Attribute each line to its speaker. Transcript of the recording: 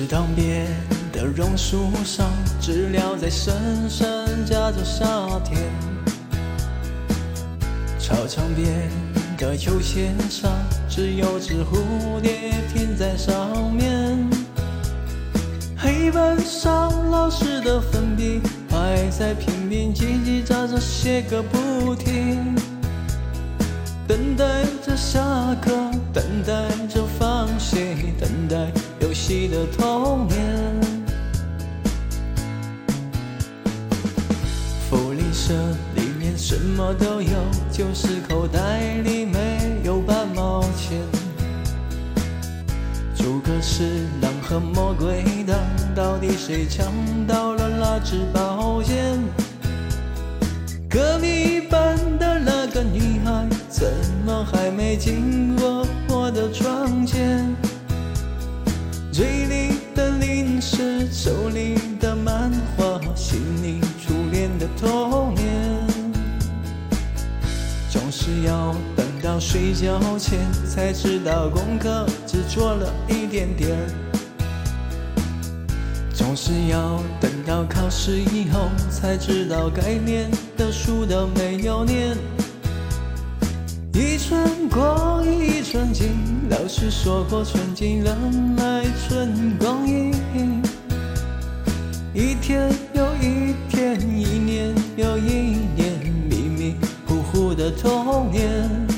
Speaker 1: 塘边的榕树上，知了在声声叫着夏天。操场边的秋千上，只有只蝴蝶停在上面。黑板上老师的粉笔还在拼命叽叽喳喳写个不停，等待着下课，等待着放学，等待游戏的童年。福利社里面什么都有，就是口袋里没有半毛钱。诸葛是狼和魔鬼党，到底谁抢到了那支宝剑？隔壁班的那个女孩，怎么还没经过我的窗前？嘴里的零食，手里的漫画，心里初恋的童年。总是要等到睡觉前才知道功课只做了一点点，总是要等到考试以后才知道该念的书都没有念。一寸光阴一寸金，老师说过寸金难买寸光阴。一天又一天，一年又一年，迷迷糊糊的童年。